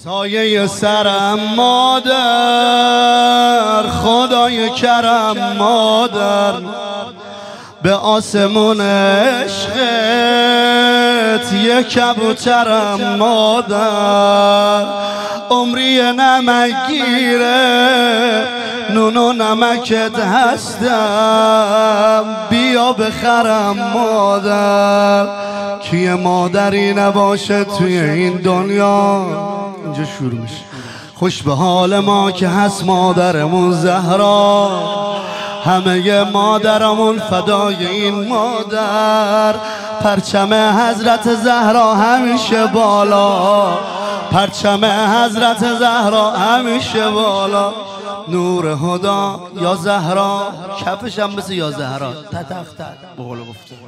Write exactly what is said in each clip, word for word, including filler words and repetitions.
سایه سرم مادر، خدای کرم مادر، به آسمون عشقت یه کبوترم مادر، عمری نمکگیره نون و نمکت هستم، بیا بخرم مادر. کیه مادری نباشه توی این دنیا؟ اینجا شروع میشه. خوش به حال ما که هست مادرمون زهرا، همه مادرمون فدای این مادر. پرچم حضرت زهرا همیشه بالا، پرچم حضرت زهرا همیشه بالا. نور هدا یا زهرا، کفش هم مثل یا زهرا تتخت بقول گفته.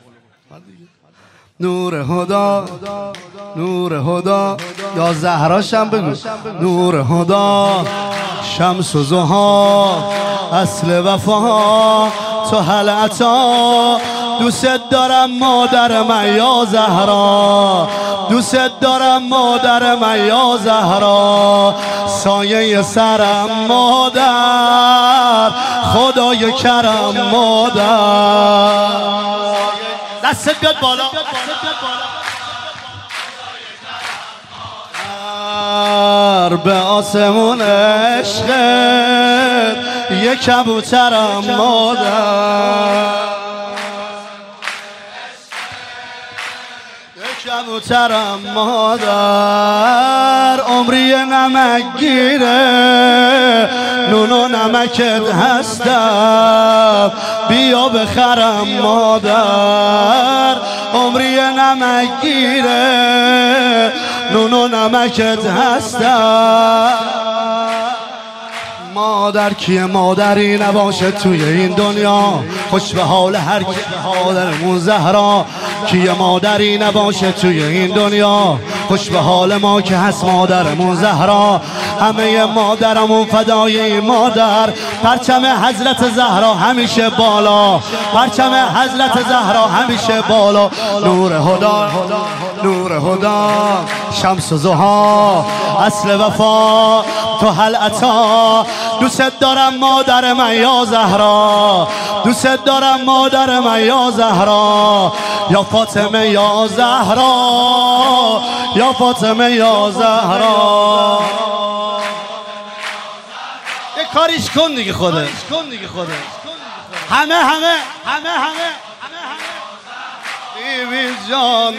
نور هدا، نور هدا یا زهراش هم بگو. نور هدا، شمس و ضحا، اصل وفا، تو هل عطا. دوست دارم مادر من یا زهرا، دوست دارم مادر من یا زهرا. سایه سرم مادر، خدای کرم مادر. دستت بیاد بالا. به آسمون عشقت یه کبوترم مادر، یه کبوترم مادر، عمری نمکگیره نون و نمکت هستم، بیا بخرم مادر. عمری نمکگیره نون و نمکت هستم. مادر کیه مادری نباشه توی این دنیا؟ خوش به حال هر کی مادرمون زهرا. کیه مادری نباشه توی این دنیا؟ خوش به حال ما که هست مادرمون زهرا، همه مادرمون فدای این مادر. پرچم حضرت زهرا همیشه بالا، پرچم حضرت زهرا همیشه بالا. نور هدا، نور هدا، شمس و ضحا، اصل وفا، تو هل عطا. دوست دارم مادر من یا زهرا، دوست دارم مادر من یا زهرا، یا فاطمه یا زهرا، یا فاطمه یا زهرا. یه کاریش کن دیگه خودت، همه همه همه همه بیبی جان،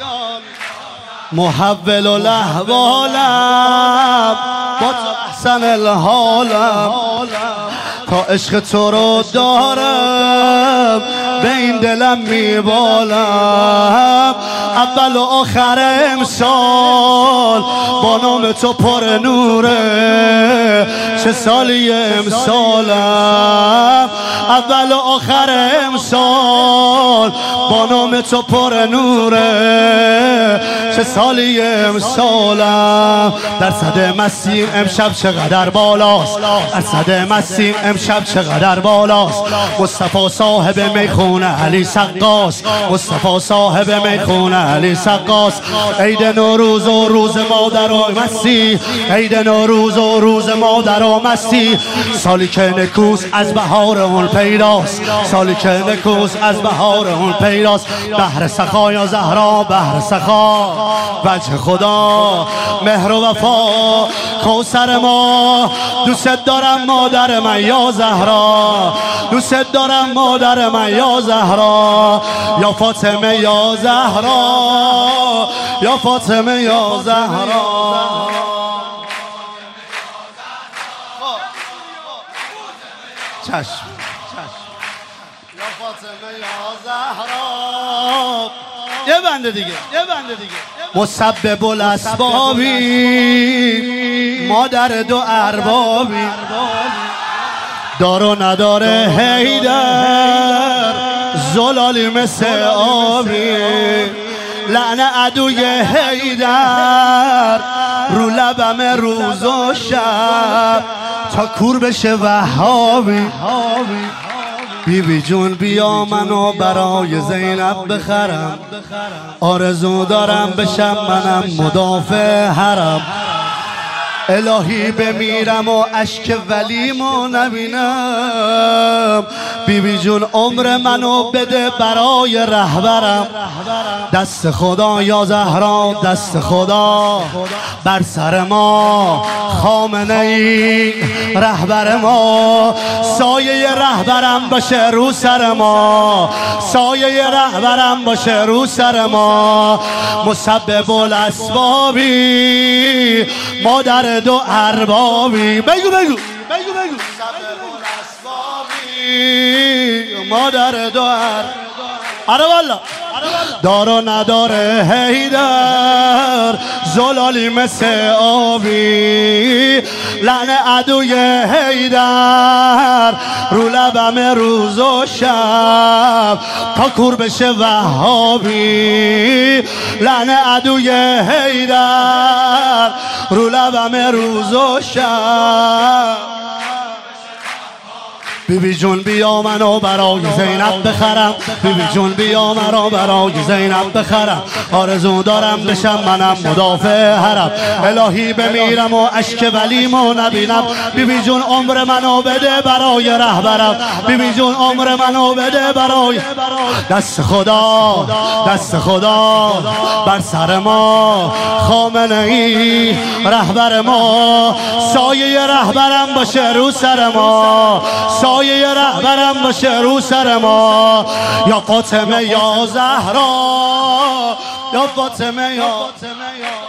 محول الاحوالم با احسن الحالم، تا عشق تو رو دارم به این دلم میبالم. اول و آخر امسال با نام تو پر نوره، چه سالی امسالم. اول و آخر امسال با نام تو پر نوره، چه سالی امسالم. درصد مسیم امشب چقدر بالاست، درصد مسیم امشب چقدر بالاست. مصطفی صاحب میخونه علی سقاس، مصطفی صاحب میخونه علی سقاس. عید نوروز و روز مادر و مستی، عید نوروز و روز مادر و مستی. سالی که نکوس از بهار اون پیداست، سالی که نکوس از بهار اون پیداست. بحر سخا یا زهرا، بحر سخا، وجه خدا، مهر و وفا، کوثر ما. دوست دارم مادر من یا زهرا، دوست دارم مادر من یا زهرا، یا فاطمه یا زهرا، یا فاطمه یا زهرا. چشم چشم، یا فاطمه یا زهرا. یه بنده دیگه، یه بنده دیگه. مسبب الاسبابی، مادر دو اربابی، دار و نداره حیدر، زلالی مثل آبی. لعن عدوی حیدر رو لبم روز و شب، تا کور بشه وهابی. بیبی جون بیا منو برای زینب بخرم، آرزو دارم بشم منم مدافع حرم. الهی بمیرم و اشک ولیمو نبینم. بیبی جون عمر منو بده برای رهبرم. دست خدا یا زهرا دست خدا بر سر ما، خامنه ای رهبر ما، سایه رهبرم باشه رو سر ما، سایه رهبرم باشه رو سر ما. مسبب الاسبابی مادر دو اربابی، بگو بگو بگو بگو مسبب الاسبابی مادر دو اربابی. آره والا دار و نداره حیدر زلالی مثل آبی، لعن عدوی حیدر رو لبم روز و شب تا کور بشه وهابی، لعن عدوی حیدر رو لبم روز و شب. بیبی جون بیا منو برای زینب بخرم، بیبی جون بیا منو برای زینب بخرم، آرزو دارم بشم منم مدافع حرم. الهی بمیرم و اشک ولیمو نبینم. بیبی جون عمر منو بده برای رهبرم، بیبی جون عمر منو بده برای دست خدا، دست خدا بر سر ما، خامنه ای رهبر ما، سایه رهبرم باشه رو سر ما، سایه رهبرم باشه رو سر ما. یا فاطمه یا زهرا، یا فاطمه یا